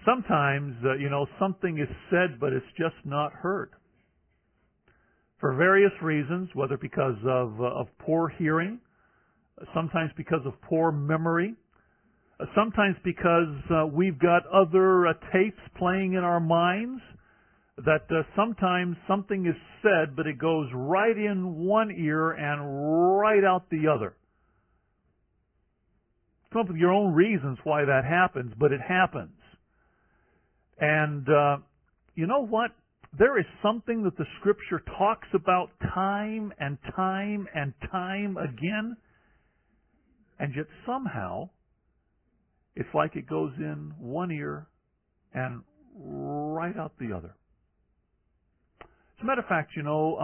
Sometimes, something is said, but it's just not heard. For various reasons, whether because of poor hearing, sometimes because of poor memory, sometimes because we've got other tapes playing in our minds, that sometimes something is said, but it goes right in one ear and right out the other. Come up with your own reasons why that happens, but it happens. And you know what? There is something that the Scripture talks about time and time and time again, and yet somehow it's like it goes in one ear and right out the other. As a matter of fact,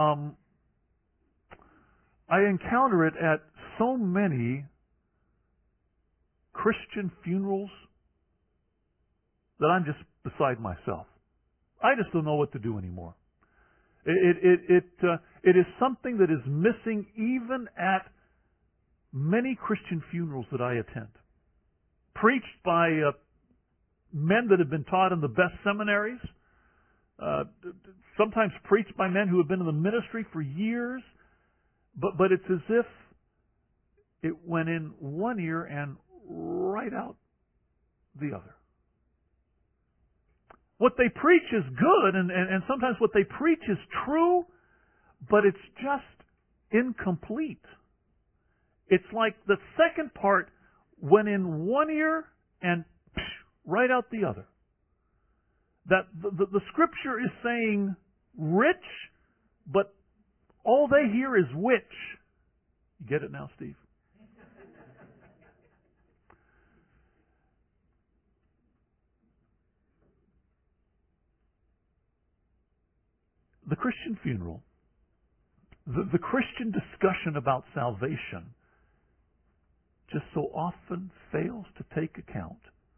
I encounter it at so many Christian funerals that I'm just beside myself. I just don't know what to do anymore. It is something that is missing even at many Christian funerals that I attend. Preached by men that have been taught in the best seminaries, sometimes preached by men who have been in the ministry for years, but it's as if it went in one ear and right out the other. What they preach is good, and sometimes what they preach is true, but it's just incomplete. It's like the second part went in one ear and right out the other. That the Scripture is saying rich, but all they hear is which. You get it now, Steve? The Christian funeral, the Christian discussion about salvation just so often fails to take account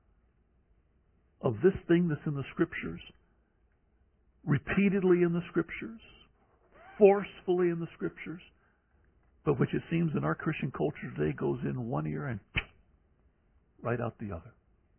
of this thing that's in the Scriptures, repeatedly in the Scriptures, forcefully in the Scriptures, but which it seems in our Christian culture today goes in one ear and right out the other.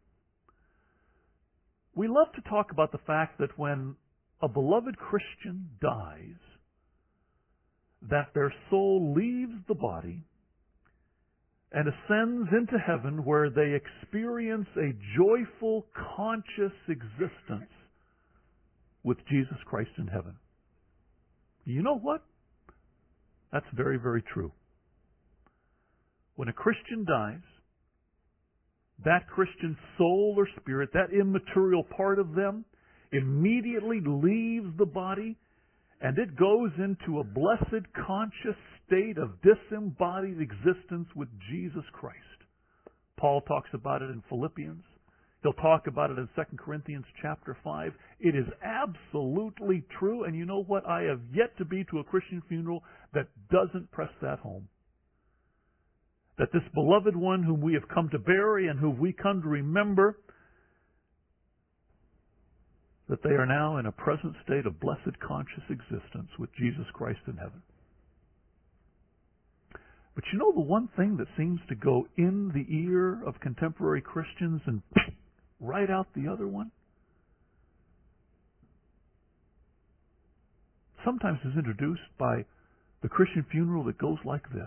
We love to talk about the fact that when a beloved Christian dies, that their soul leaves the body and ascends into heaven, where they experience a joyful, conscious existence with Jesus Christ in heaven. You know what? That's very, very true. When a Christian dies, that Christian soul or spirit, that immaterial part of them, immediately leaves the body, and it goes into a blessed, conscious state of disembodied existence with Jesus Christ. Paul talks about it in Philippians. He'll talk about it in 2 Corinthians chapter 5. It is absolutely true, and you know what? I have yet to be to a Christian funeral that doesn't press that home. That this beloved one whom we have come to bury and whom we come to remember, that they are now in a present state of blessed conscious existence with Jesus Christ in heaven. But you know the one thing that seems to go in the ear of contemporary Christians and right out the other one? Sometimes is introduced by the Christian funeral that goes like this.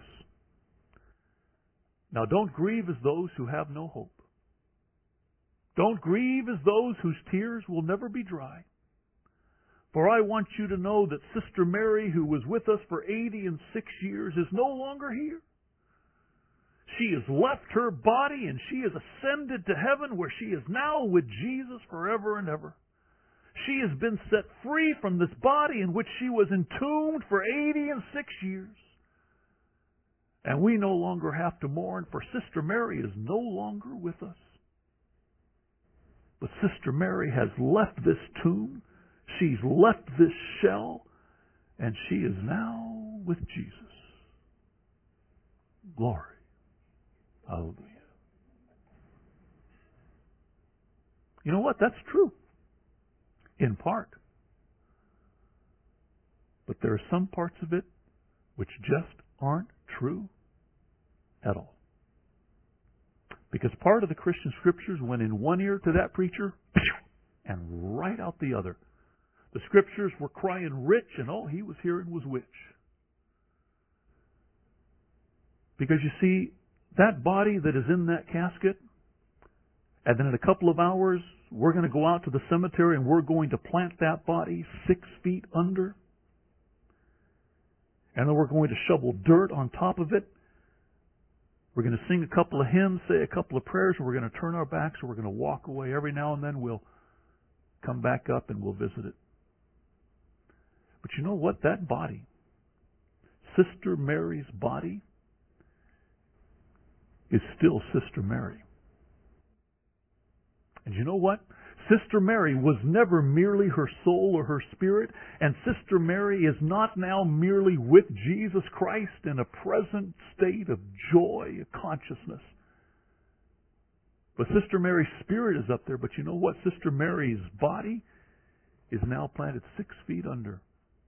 Now don't grieve as those who have no hope. Don't grieve as those whose tears will never be dry. For I want you to know that Sister Mary, who was with us for 86 years, is no longer here. She has left her body and she has ascended to heaven, where she is now with Jesus forever and ever. She has been set free from this body in which she was entombed for 86 years. And we no longer have to mourn, for Sister Mary is no longer with us. But Sister Mary has left this tomb, she's left this shell, and she is now with Jesus. Glory. Hallelujah. You know what? That's true. In part. But there are some parts of it which just aren't true at all. Because part of the Christian Scriptures went in one ear to that preacher and right out the other. The Scriptures were crying rich, and all he was hearing was which. Because you see, that body that is in that casket, and then in a couple of hours, we're going to go out to the cemetery and we're going to plant that body 6 feet under. And then we're going to shovel dirt on top of it. We're going to sing a couple of hymns, say a couple of prayers, and we're going to turn our backs and we're going to walk away. Every now and then we'll come back up and we'll visit it. But you know what? That body, Sister Mary's body, is still Sister Mary. And you know what? Sister Mary was never merely her soul or her spirit, and Sister Mary is not now merely with Jesus Christ in a present state of joy, consciousness. But Sister Mary's spirit is up there, but you know what? Sister Mary's body is now planted 6 feet under,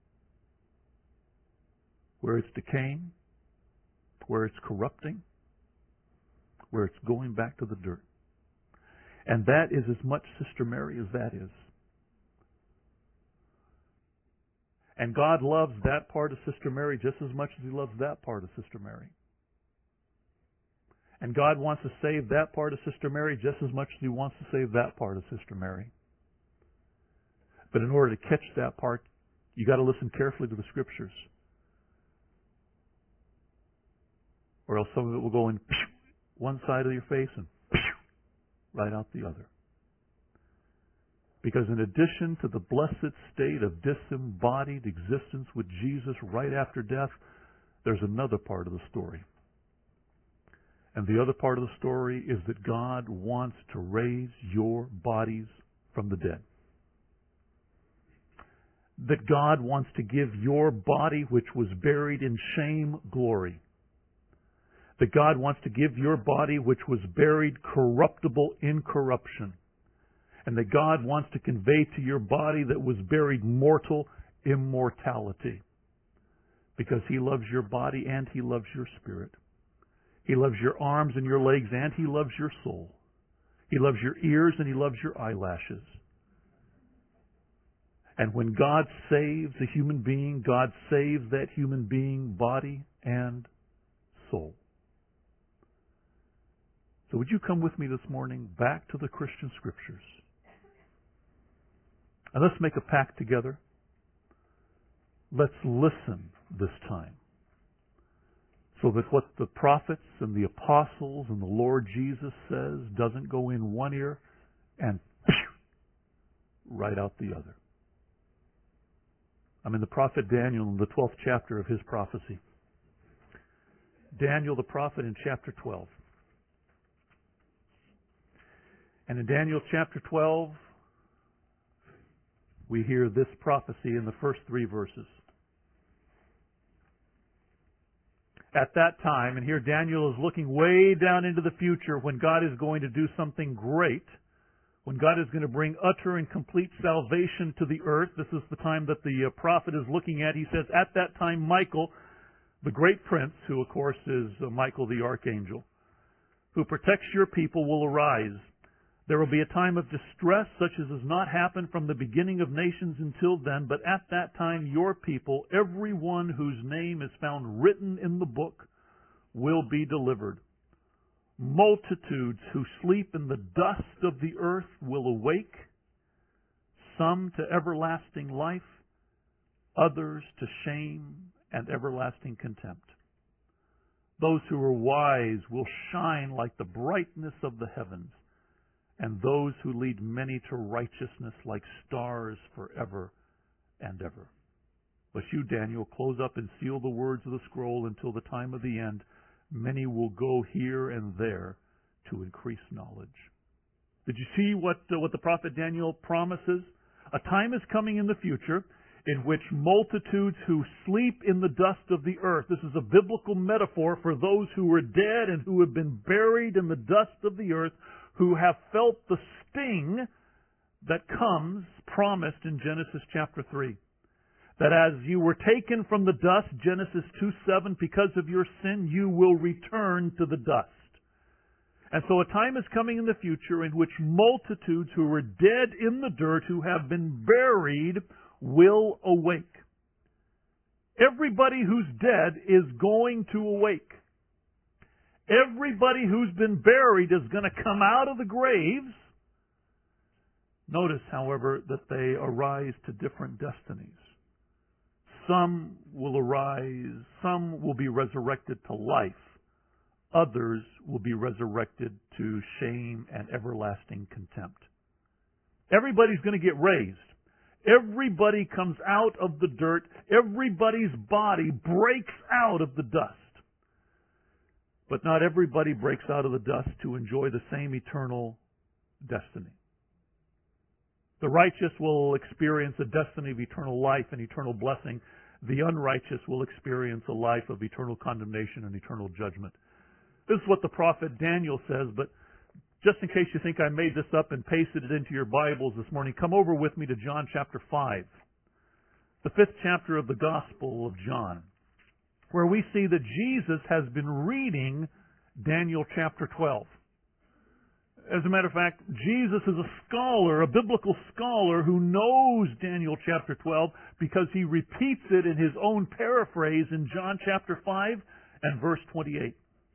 where it's decaying, where it's corrupting, where it's going back to the dirt. And that is as much Sister Mary as that is. And God loves that part of Sister Mary just as much as He loves that part of Sister Mary. And God wants to save that part of Sister Mary just as much as He wants to save that part of Sister Mary. But in order to catch that part, you got to listen carefully to the Scriptures. Or else some of it will go in one side of your face and right out the other. Because in addition to the blessed state of disembodied existence with Jesus right after death, there's another part of the story. And the other part of the story is that God wants to raise your bodies from the dead. That God wants to give your body, which was buried in shame, glory. That God wants to give your body, which was buried corruptible, incorruption. And that God wants to convey to your body that was buried mortal, immortality. Because He loves your body and He loves your spirit. He loves your arms and your legs and He loves your soul. He loves your ears and He loves your eyelashes. And when God saves a human being, God saves that human being body and soul. So would you come with me this morning back to the Christian Scriptures? And let's make a pact together. Let's listen this time, so that what the prophets and the apostles and the Lord Jesus says doesn't go in one ear and right out the other. I'm in the prophet Daniel in the 12th chapter of his prophecy. Daniel the prophet in chapter 12. And in Daniel chapter 12, we hear this prophecy in the first 3 verses. At that time, and here Daniel is looking way down into the future when God is going to do something great, when God is going to bring utter and complete salvation to the earth. This is the time that the prophet is looking at. He says, at that time Michael, the great prince, who of course is Michael the archangel, who protects your people, will arise. There will be a time of distress such as has not happened from the beginning of nations until then, but at that time your people, every one whose name is found written in the book, will be delivered. Multitudes who sleep in the dust of the earth will awake, some to everlasting life, others to shame and everlasting contempt. Those who are wise will shine like the brightness of the heavens, and those who lead many to righteousness like stars forever and ever. But you, Daniel, close up and seal the words of the scroll until the time of the end. Many will go here and there to increase knowledge. Did you see what the prophet Daniel promises? A time is coming in the future in which multitudes who sleep in the dust of the earth, this is a biblical metaphor for those who are dead and who have been buried in the dust of the earth, who have felt the sting that comes promised in Genesis chapter 3. That as you were taken from the dust, Genesis 2:7, because of your sin, you will return to the dust. And so a time is coming in the future in which multitudes who were dead in the dirt, who have been buried, will awake. Everybody who's dead is going to awake. Everybody who's been buried is going to come out of the graves. Notice, however, that they arise to different destinies. Some will arise, some will be resurrected to life. Others will be resurrected to shame and everlasting contempt. Everybody's going to get raised. Everybody comes out of the dirt. Everybody's body breaks out of the dust. But not everybody breaks out of the dust to enjoy the same eternal destiny. The righteous will experience a destiny of eternal life and eternal blessing. The unrighteous will experience a life of eternal condemnation and eternal judgment. This is what the prophet Daniel says, but just in case you think I made this up and pasted it into your Bibles this morning, come over with me to John chapter 5, the 5th chapter of the Gospel of John, where we see that Jesus has been reading Daniel chapter 12. As a matter of fact, Jesus is a scholar, a biblical scholar who knows Daniel chapter 12 because he repeats it in his own paraphrase in John chapter 5 and verse 28.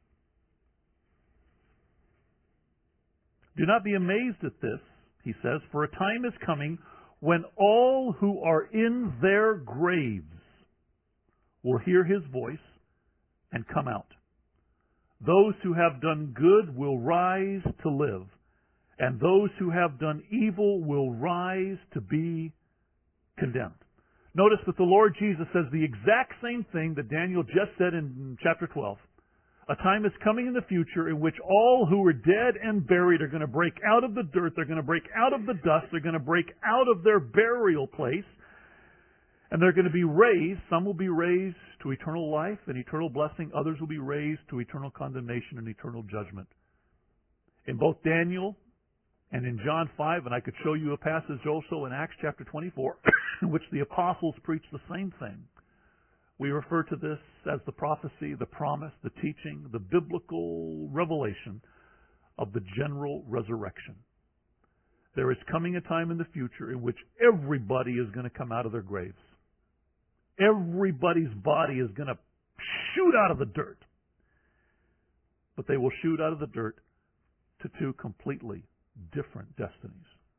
Do not be amazed at this, he says, for a time is coming when all who are in their graves will hear his voice and come out. Those who have done good will rise to live, and those who have done evil will rise to be condemned. Notice that the Lord Jesus says the exact same thing that Daniel just said in chapter 12. A time is coming in the future in which all who are dead and buried are going to break out of the dirt, they're going to break out of the dust, they're going to break out of their burial place, and they're going to be raised. Some will be raised to eternal life and eternal blessing. Others will be raised to eternal condemnation and eternal judgment. In both Daniel and in John 5, and I could show you a passage also in Acts chapter 24, in which the apostles preach the same thing. We refer to this as the prophecy, the promise, the teaching, the biblical revelation of the general resurrection. There is coming a time in the future in which everybody is going to come out of their graves. Everybody's body is going to shoot out of the dirt. But they will shoot out of the dirt to two completely different destinies.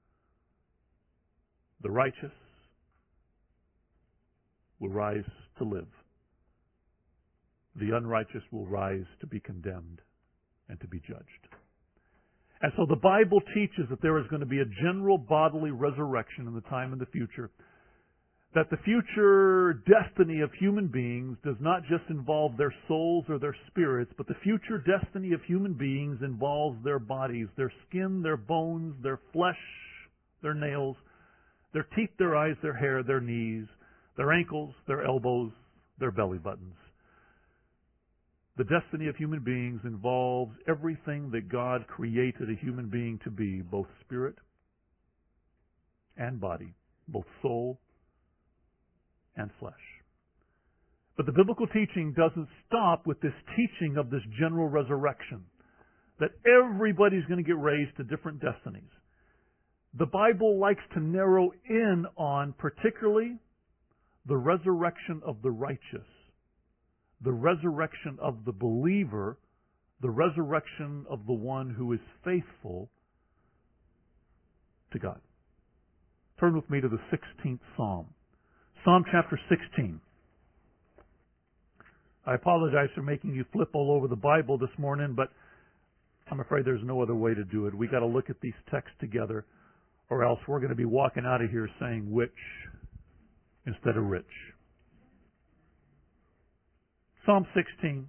The righteous will rise to live. The unrighteous will rise to be condemned and to be judged. And so the Bible teaches that there is going to be a general bodily resurrection in the time in the future. That the future destiny of human beings does not just involve their souls or their spirits, but the future destiny of human beings involves their bodies, their skin, their bones, their flesh, their nails, their teeth, their eyes, their hair, their knees, their ankles, their elbows, their belly buttons. The destiny of human beings involves everything that God created a human being to be, both spirit and body, both soul and flesh. But the biblical teaching doesn't stop with this teaching of this general resurrection, that everybody's going to get raised to different destinies. The Bible likes to narrow in on particularly the resurrection of the righteous, the resurrection of the believer, the resurrection of the one who is faithful to God. Turn with me to the 16th Psalm. Psalm chapter 16. I apologize for making you flip all over the Bible this morning, but I'm afraid there's no other way to do it. We got to look at these texts together, or else we're going to be walking out of here saying which instead of rich. Psalm 16.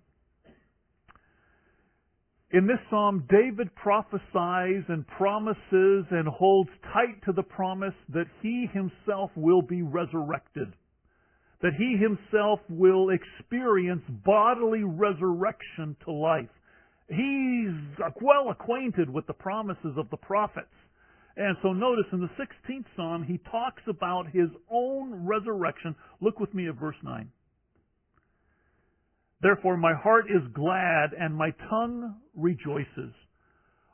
In this psalm, David prophesies and promises and holds tight to the promise that he himself will be resurrected, that he himself will experience bodily resurrection to life. He's well acquainted with the promises of the prophets. And so notice in the 16th Psalm, he talks about his own resurrection. Look with me at verse 9. Therefore my heart is glad and my tongue rejoices.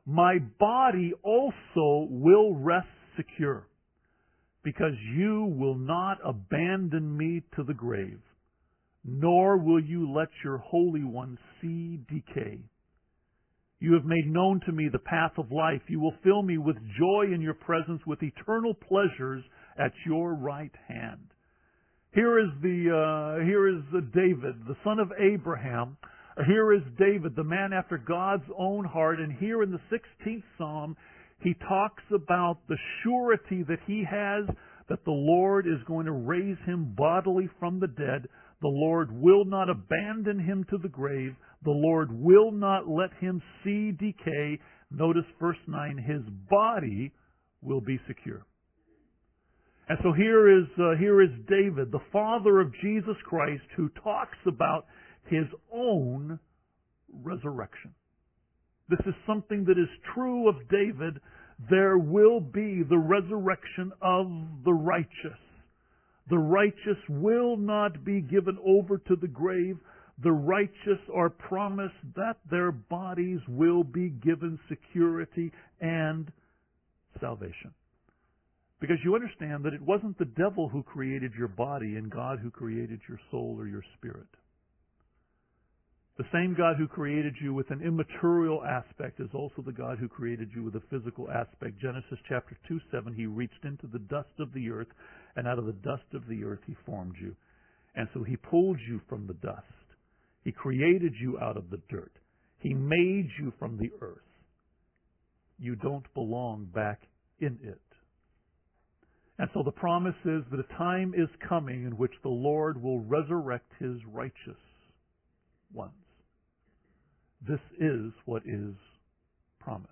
my body also will rest secure, because you will not abandon me to the grave, nor will you let your Holy One see decay. You have made known to me the path of life. You will fill me with joy in your presence, with eternal pleasures at your right hand. Here is David, the son of Abraham. Here is David, the man after God's own heart. And here in the 16th Psalm, he talks about the surety that he has that the Lord is going to raise him bodily from the dead. The Lord will not abandon him to the grave. The Lord will not let him see decay. Notice verse 9, his body will be secure. And so here is David, the father of Jesus Christ, who talks about his own resurrection. This is something that is true of David. There will be the resurrection of the righteous. The righteous will not be given over to the grave. The righteous are promised that their bodies will be given security and salvation. Because you understand that it wasn't the devil who created your body and God who created your soul or your spirit. The same God who created you with an immaterial aspect is also the God who created you with a physical aspect. Genesis chapter 2:7, He reached into the dust of the earth, and out of the dust of the earth He formed you. And so He pulled you from the dust. He created you out of the dirt. He made you from the earth. You don't belong back in it. And so the promise is that a time is coming in which the Lord will resurrect His righteous ones. This is what is promised.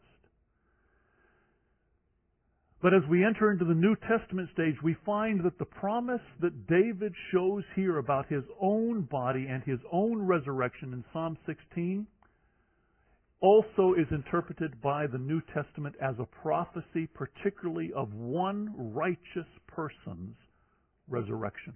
But as we enter into the New Testament stage, we find that the promise that David shows here about his own body and his own resurrection in Psalm 16 also is interpreted by the New Testament as a prophecy, particularly of one righteous person's resurrection.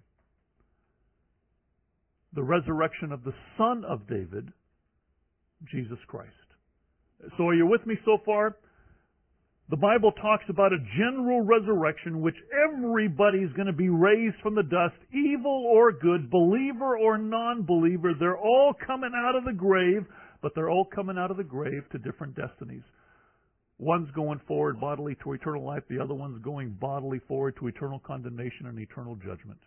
The resurrection of the Son of David, Jesus Christ. So are you with me so far? The Bible talks about a general resurrection in which everybody is going to be raised from the dust, evil or good, believer or non-believer. They're all coming out of the grave, but they're all coming out of the grave to different destinies. One's going forward bodily to eternal life, the other one's going bodily forward to eternal condemnation and eternal judgment.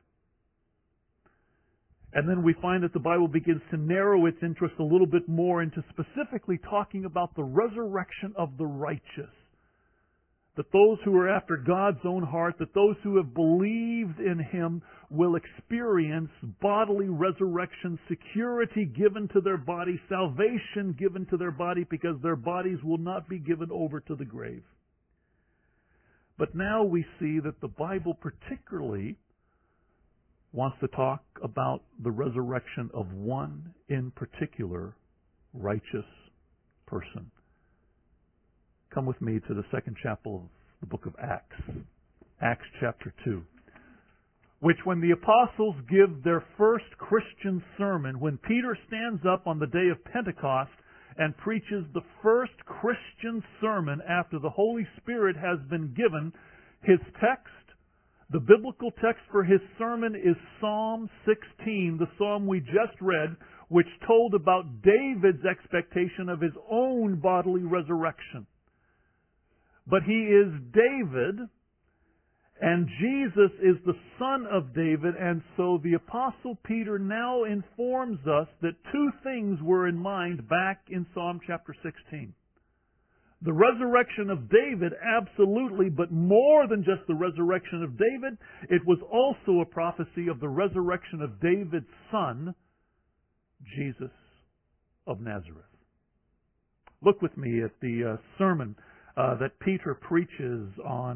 And then we find that the Bible begins to narrow its interest a little bit more into specifically talking about the resurrection of the righteous. That those who are after God's own heart, that those who have believed in Him will experience bodily resurrection, security given to their body, salvation given to their body, because their bodies will not be given over to the grave. But now we see that the Bible particularly wants to talk about the resurrection of one in particular righteous person. Come with me to the second chapter of the book of Acts. Acts chapter 2. Which when the apostles give their first Christian sermon, when Peter stands up on the day of Pentecost and preaches the first Christian sermon after the Holy Spirit has been given, his text, the biblical text for his sermon is Psalm 16, the psalm we just read, which told about David's expectation of his own bodily resurrection. But he is David, and Jesus is the son of David, and so the Apostle Peter now informs us that two things were in mind back in Psalm chapter 16. The resurrection of David, absolutely, but more than just the resurrection of David, it was also a prophecy of the resurrection of David's son, Jesus of Nazareth. Look with me at the sermon that Peter preaches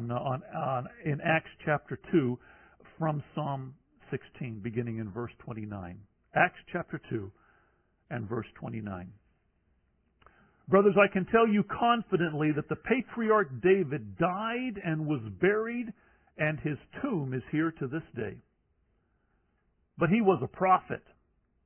in Acts chapter 2 from Psalm 16, beginning in verse 29. Acts chapter 2 and verse 29. Brothers, I can tell you confidently that the patriarch David died and was buried, and his tomb is here to this day. But he was a prophet,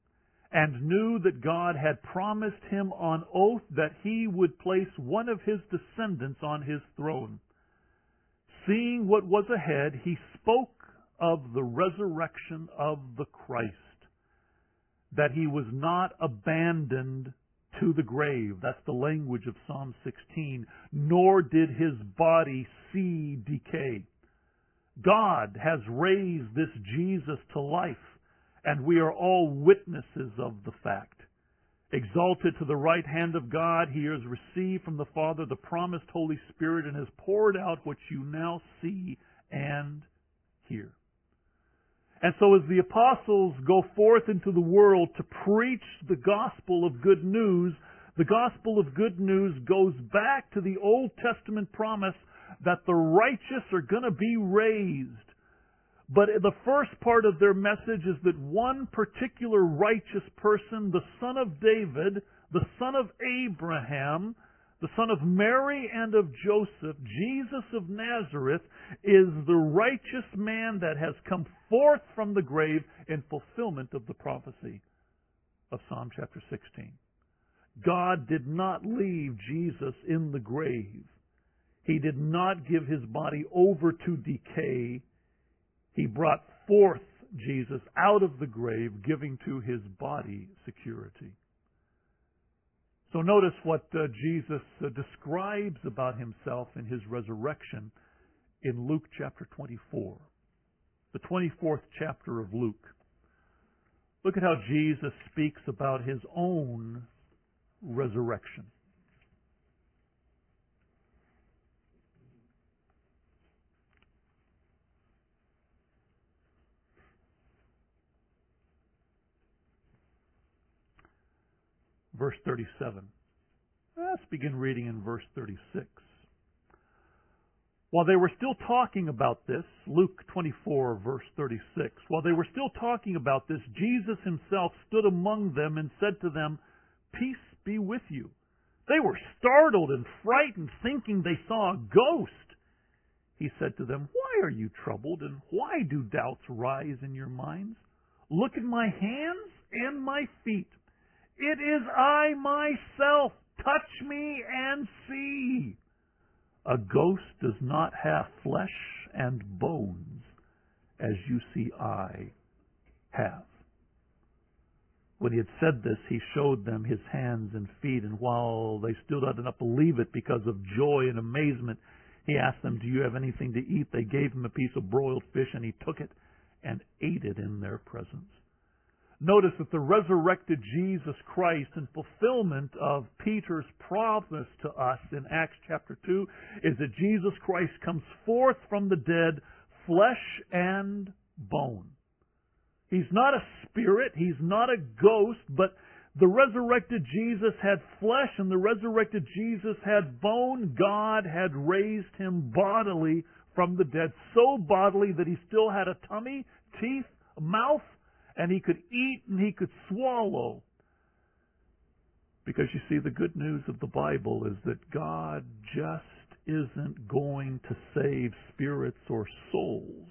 and knew that God had promised him on oath that he would place one of his descendants on his throne. Seeing what was ahead, he spoke of the resurrection of the Christ, that he was not abandoned to the grave. That's the language of Psalm 16. Nor did his body see decay. God has raised this Jesus to life, and we are all witnesses of the fact. Exalted to the right hand of God, he has received from the Father the promised Holy Spirit and has poured out what you now see and hear. And so as the apostles go forth into the world to preach the gospel of good news, the gospel of good news goes back to the Old Testament promise that the righteous are going to be raised. But the first part of their message is that one particular righteous person, the son of David, the son of Abraham, the son of Mary and of Joseph, Jesus of Nazareth, is the righteous man that has come forth from the grave in fulfillment of the prophecy of Psalm chapter 16. God did not leave Jesus in the grave. He did not give his body over to decay. He brought forth Jesus out of the grave, giving to his body security. So notice what Jesus describes about himself in his resurrection in Luke chapter 24, the 24th chapter of Luke. Look at how Jesus speaks about his own resurrection. Verse 37. Let's begin reading in verse 36. While they were still talking about this, Luke 24, verse 36, while they were still talking about this, Jesus himself stood among them and said to them, "Peace be with you." They were startled and frightened, thinking they saw a ghost. He said to them, "Why are you troubled, and why do doubts rise in your minds? Look at my hands and my feet. It is I myself. Touch me and see." A ghost does not have flesh and bones, as you see I have. When he had said this, he showed them his hands and feet, and while they still did not believe it because of joy and amazement, he asked them, "Do you have anything to eat?" They gave him a piece of broiled fish, and he took it and ate it in their presence. Notice that the resurrected Jesus Christ, in fulfillment of Peter's promise to us in Acts chapter 2, is that Jesus Christ comes forth from the dead, flesh and bone. He's not a spirit, he's not a ghost, but the resurrected Jesus had flesh and the resurrected Jesus had bone. God had raised him bodily from the dead, so bodily that he still had a tummy, teeth, a mouth, and he could eat and he could swallow. Because you see, the good news of the Bible is that God just isn't going to save spirits or souls.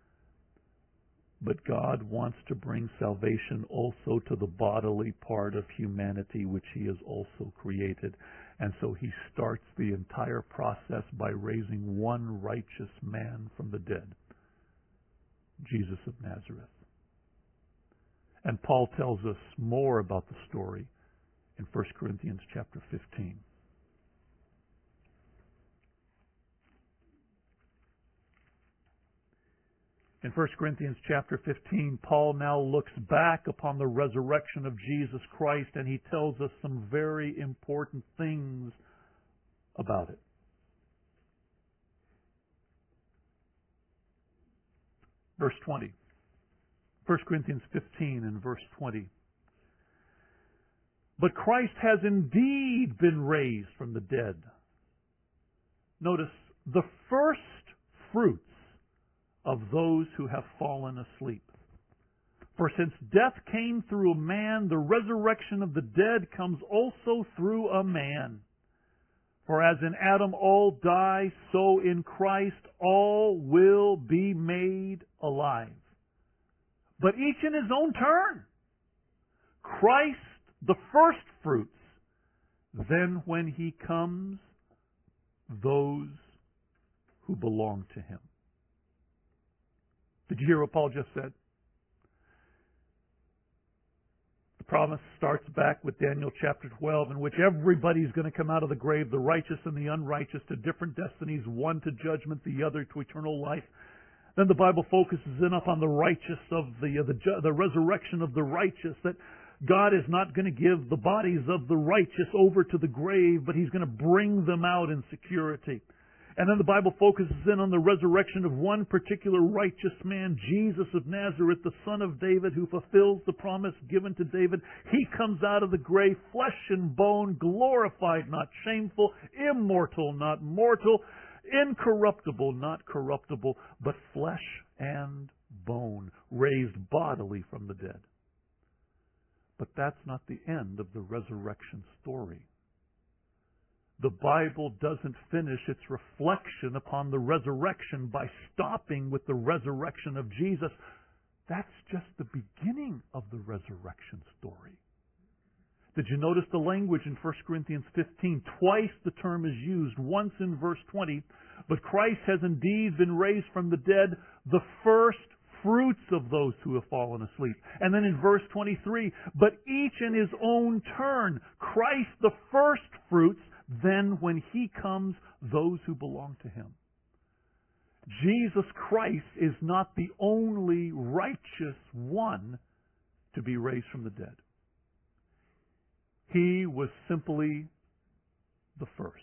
But God wants to bring salvation also to the bodily part of humanity which he has also created. And so he starts the entire process by raising one righteous man from the dead, Jesus of Nazareth. And Paul tells us more about the story in 1 Corinthians chapter 15. In 1 Corinthians chapter 15, Paul now looks back upon the resurrection of Jesus Christ, and he tells us some very important things about it. Verse 20. 1 Corinthians 15 and verse 20. But Christ has indeed been raised from the dead. Notice, the first fruits of those who have fallen asleep. For since death came through a man, the resurrection of the dead comes also through a man. For as in Adam all die, so in Christ all will be made alive. But each in his own turn. Christ the first fruits, then when He comes, those who belong to Him. Did you hear what Paul just said? The promise starts back with Daniel chapter 12, in which everybody's going to come out of the grave, the righteous and the unrighteous, to different destinies, one to judgment, the other to eternal life. Then the Bible focuses in upon the righteous of the resurrection of the righteous, that God is not going to give the bodies of the righteous over to the grave, but He's going to bring them out in security. And then the Bible focuses in on the resurrection of one particular righteous man, Jesus of Nazareth, the son of David, who fulfills the promise given to David. He comes out of the grave, flesh and bone, glorified, not shameful, immortal, not mortal, incorruptible, not corruptible, but flesh and bone, raised bodily from the dead. But that's not the end of the resurrection story. The Bible doesn't finish its reflection upon the resurrection by stopping with the resurrection of Jesus. That's just the beginning of the resurrection story. Did you notice the language in 1 Corinthians 15? Twice the term is used, once in verse 20. But Christ has indeed been raised from the dead, the first fruits of those who have fallen asleep. And then in verse 23, but each in his own turn, Christ the first fruits, then when He comes, those who belong to Him. Jesus Christ is not the only righteous one to be raised from the dead. He was simply the first.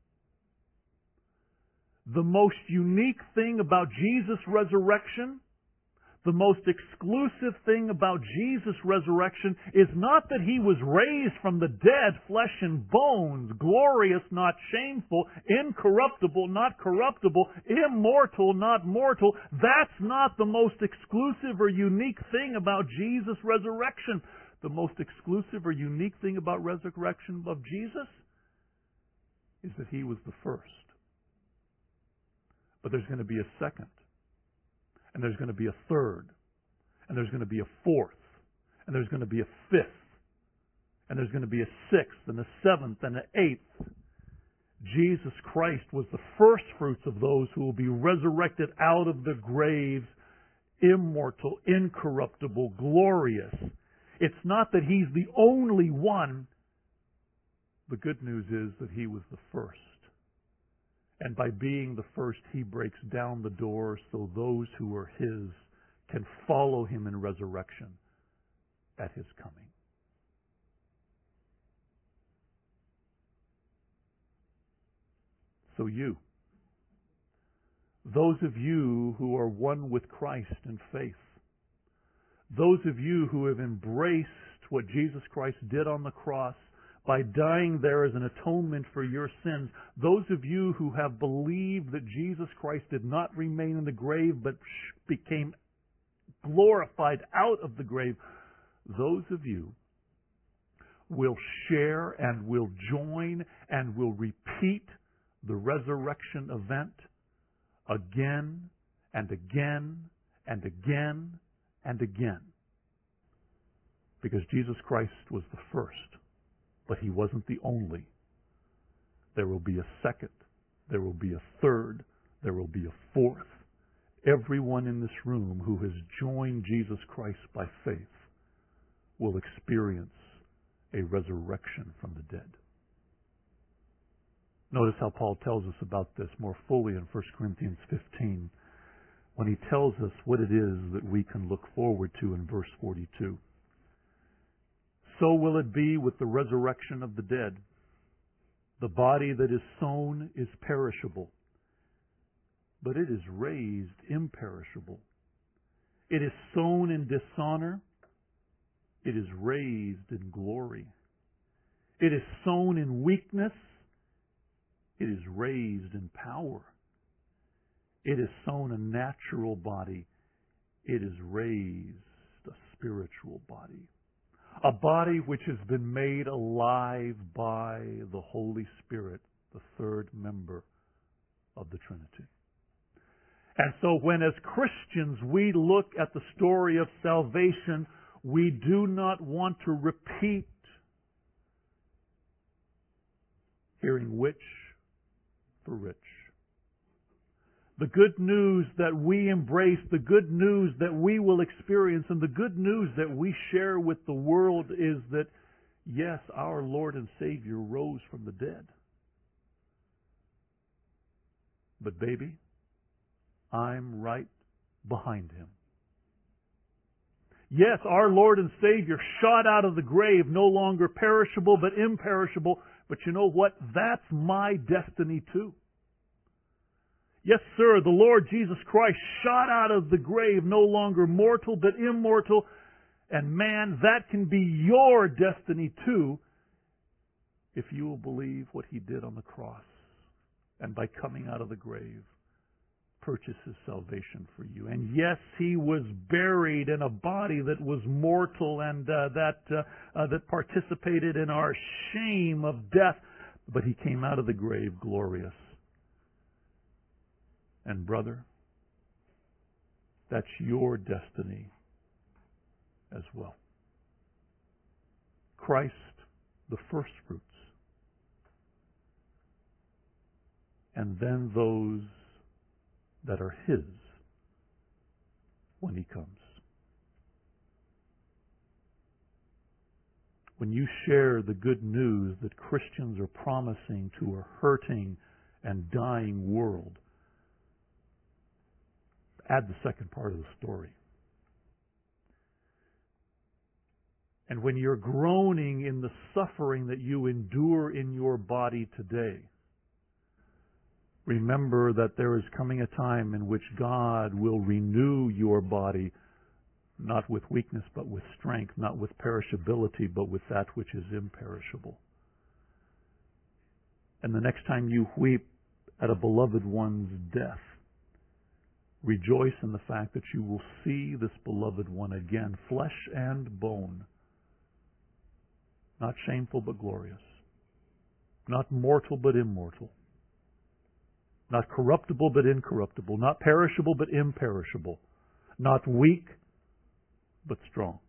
The most unique thing about Jesus' resurrection, the most exclusive thing about Jesus' resurrection, is not that He was raised from the dead, flesh and bones, glorious, not shameful, incorruptible, not corruptible, immortal, not mortal. That's not the most exclusive or unique thing about Jesus' resurrection. The most exclusive or unique thing about resurrection of Jesus is that He was the first. But there's going to be a second. And there's going to be a third. And there's going to be a fourth. And there's going to be a fifth. And there's going to be a sixth and a seventh and an eighth. Jesus Christ was the first fruits of those who will be resurrected out of the graves, immortal, incorruptible, glorious. It's not that He's the only one. The good news is that He was the first. And by being the first, He breaks down the door so those who are His can follow Him in resurrection at His coming. So those of you who are one with Christ in faith, those of you who have embraced what Jesus Christ did on the cross by dying there as an atonement for your sins, those of you who have believed that Jesus Christ did not remain in the grave but became glorified out of the grave, those of you will share and will join and will repeat the resurrection event again and again and again and again. Because Jesus Christ was the first. But He wasn't the only. There will be a second. There will be a third. There will be a fourth. Everyone in this room who has joined Jesus Christ by faith will experience a resurrection from the dead. Notice how Paul tells us about this more fully in 1 Corinthians 15 when he tells us what it is that we can look forward to in verse 42. So will it be with the resurrection of the dead. The body that is sown is perishable, but it is raised imperishable. It is sown in dishonor, it is raised in glory. It is sown in weakness, it is raised in power. It is sown a natural body, it is raised a spiritual body. A body which has been made alive by the Holy Spirit, the third member of the Trinity. And so when as Christians we look at the story of salvation, We do not want to repeat hearing which for rich. The good news that we embrace, the good news that we will experience, and the good news that we share with the world is that, yes, our Lord and Savior rose from the dead. But baby, I'm right behind Him. Yes, our Lord and Savior shot out of the grave, no longer perishable but imperishable. But you know what? That's my destiny too. Yes, sir, the Lord Jesus Christ shot out of the grave, no longer mortal but immortal. And man, that can be your destiny too, if you will believe what He did on the cross. And by coming out of the grave, purchases salvation for you. And yes, He was buried in a body that was mortal and that participated in our shame of death. But He came out of the grave glorious. And brother, that's your destiny as well. Christ, the first fruits. And then those that are His when He comes. When you share the good news that Christians are promising to a hurting and dying world, add the second part of the story. And when you're groaning in the suffering that you endure in your body today, remember that there is coming a time in which God will renew your body, not with weakness but with strength, not with perishability but with that which is imperishable. And the next time you weep at a beloved one's death, rejoice in the fact that you will see this beloved one again, flesh and bone. Not shameful but glorious. Not mortal but immortal. Not corruptible but incorruptible. Not perishable but imperishable. Not weak but strong.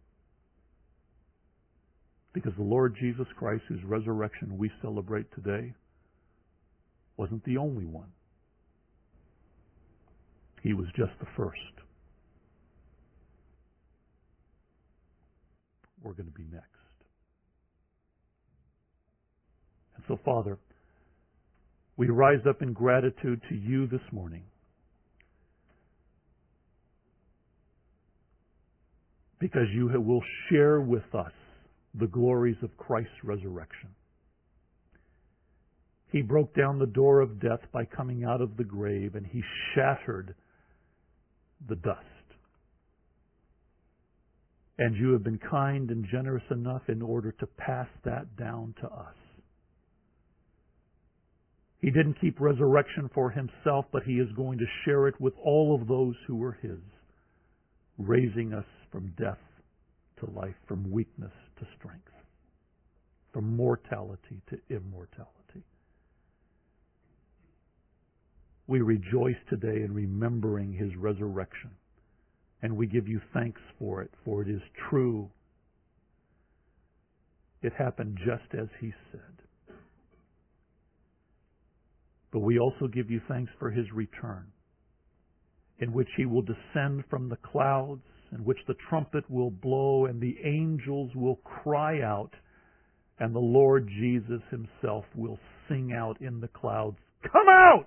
Because the Lord Jesus Christ, whose resurrection we celebrate today, wasn't the only one. He was just the first. We're going to be next. And so, Father, we rise up in gratitude to You this morning because You will share with us the glories of Christ's resurrection. He broke down the door of death by coming out of the grave, and He shattered the dust. And You have been kind and generous enough in order to pass that down to us. He didn't keep resurrection for Himself, but He is going to share it with all of those who are His, raising us from death to life, from weakness to strength, from mortality to immortality. We rejoice today in remembering His resurrection, and we give You thanks for it is true. It happened just as He said. But we also give You thanks for His return, in which He will descend from the clouds, in which the trumpet will blow and the angels will cry out, and the Lord Jesus Himself will sing out in the clouds, "Come out!"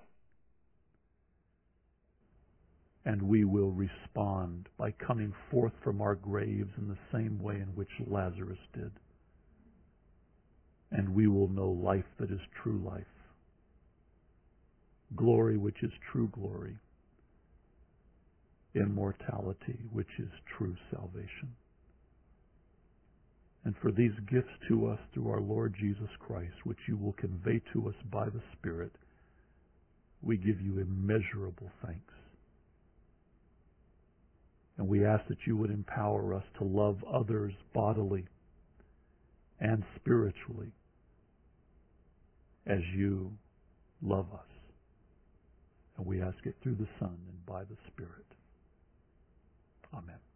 And we will respond by coming forth from our graves in the same way in which Lazarus did. And we will know life that is true life, glory which is true glory, immortality which is true salvation. And for these gifts to us through our Lord Jesus Christ, which You will convey to us by the Spirit, we give You immeasurable thanks. And we ask that You would empower us to love others bodily and spiritually as You love us. And we ask it through the Son and by the Spirit. Amen.